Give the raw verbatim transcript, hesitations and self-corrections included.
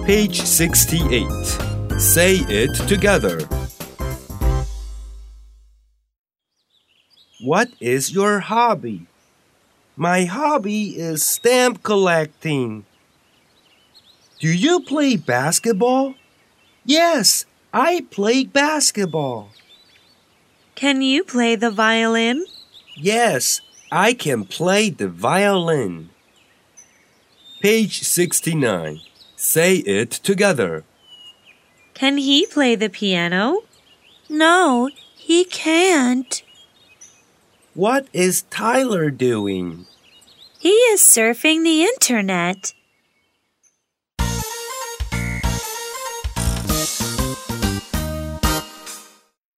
Page sixty-eight. Say it together. What is your hobby? My hobby is stamp collecting. Do you play basketball? Yes, I play basketball. Can you play the violin? Yes, I can play the violin. Page sixty-nine. Say it together. Can he play the piano? No, he can't. What is Tyler doing? He is surfing the internet.